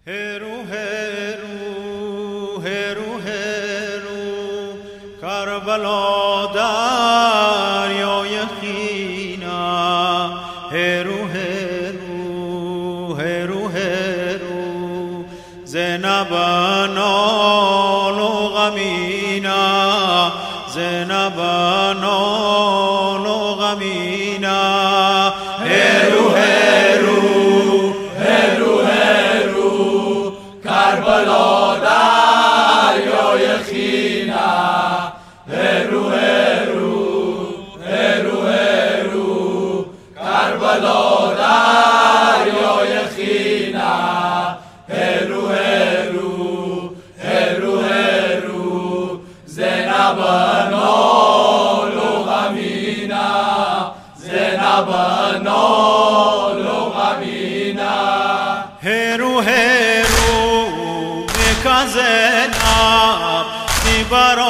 هرو هرو هرو هرو کربلا دریای خینا هرو هرو هرو هرو زینب نال و غمینا زینب نال و غمینا هرو هرو هرو هرو کربلا دریای خینا هرو هرو هرو هرو کربلا دریای خینا هرو هرو هرو هرو زینب نال و غمینا زینب نال و غمینا هرو هرو میکا زینب دی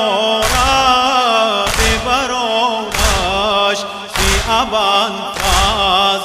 برارش دی ابانتاز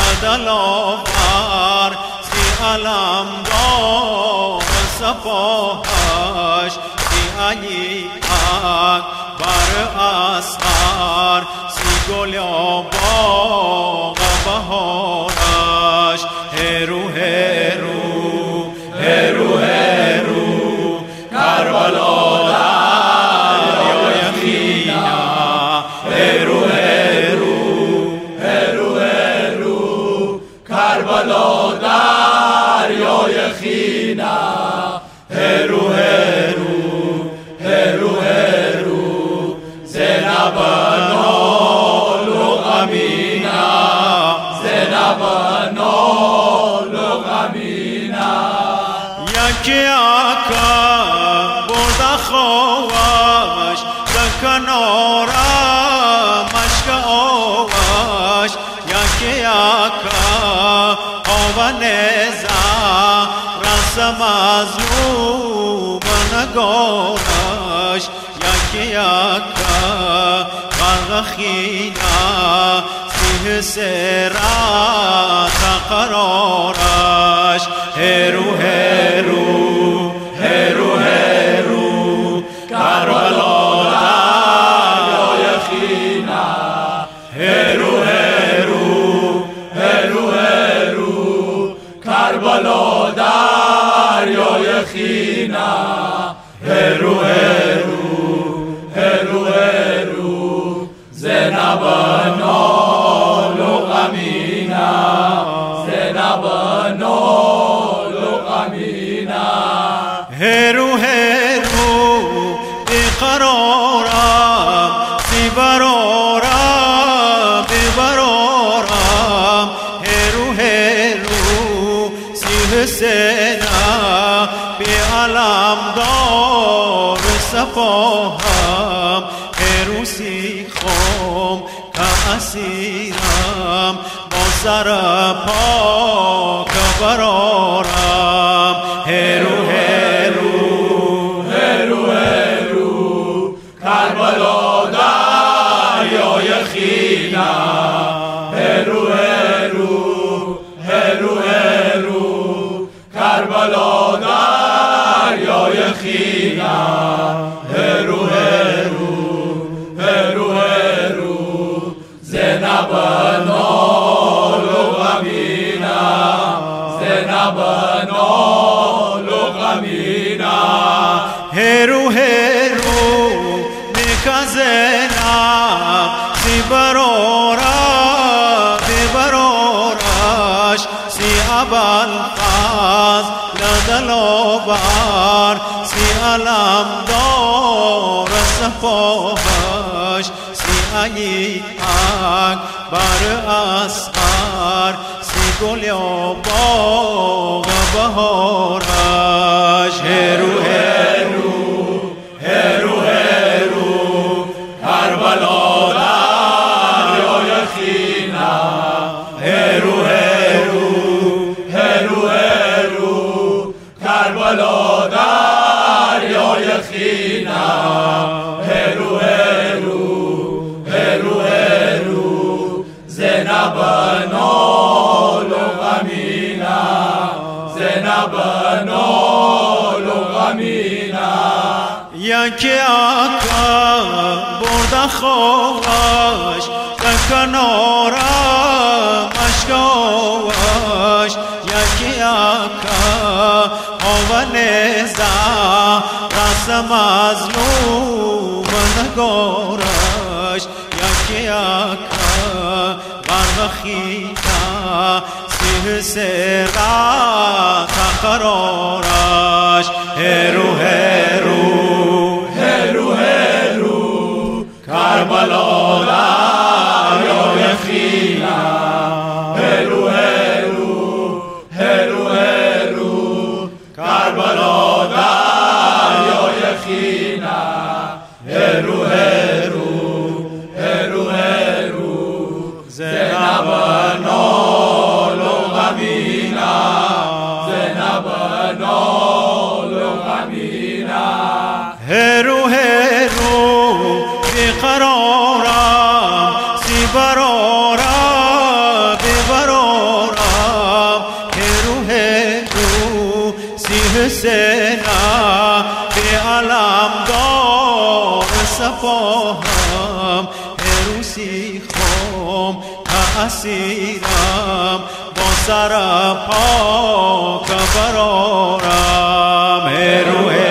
ندلاور دی علمدار سپاهش دی علی اکبر اصغر سی گل باغ بهارش هرو هرو هرو هرو کربلا دریای خینا هرو هرو هرو هرو کربلا دریای خینا هرو هرو هرو هرو زینب نال و غمینا زینب نال و غمینا یکی آکا برد خواهش در کنار مشک آوش یکی آکا آوانزا رس مظلوم نگارش یکی آکا غرق خینا سیه سرات قرارش هرو هرو هرو هرو کربلا دریای خینا هرو هرو هرو هرو کربلا دریای خینا هرو هرو هرو هرو زینب نال و غمینا زینب نال و غمینا هرو هرو بیقرارم بیبرارم بیبرارم هرو هرو سی حسینم بی علمدار سپاهم هرو سی خم که اسیرم با سر پاک برارم هرو هرو هرو هرو کربلا دریای خینا هرو هرو هرو هرو کربلا دریای خینا هرو هرو هرو هرو زینب نال و غمینا زینب نال و غمینا هرو هرو میکا زینب سی برارش سی ابوالفضل دلاور سی علمدار سپاهش سی علی اکبر اصغر سی گل باغ بهارش هرو هرو هرو هرو کربلا دریای خینا هرو هرو هرو هرو کربلا دریای خینا هرو هرو هرو هرو زینب نال و غمینا زینب یکی اکا برده خوش در کنارم اشکاوش یکی اکا آونزا راست مظلوم نگارش یکی اکا برخیتا سیه سرا تقرارش هرو هرو هرو هرو کربلا دریای خینا هرو هرو هرو هرو کربلا دریای خینا هرو هرو هرو هرو زینب نالو غمینا زینب نالو غمینا هرو هرو بیقرارم سی برارم بیبرارم هرو هرو سی حسینم بی علم دار صفاهم هرو سی خم اسیرم با سر پاک برارم هرو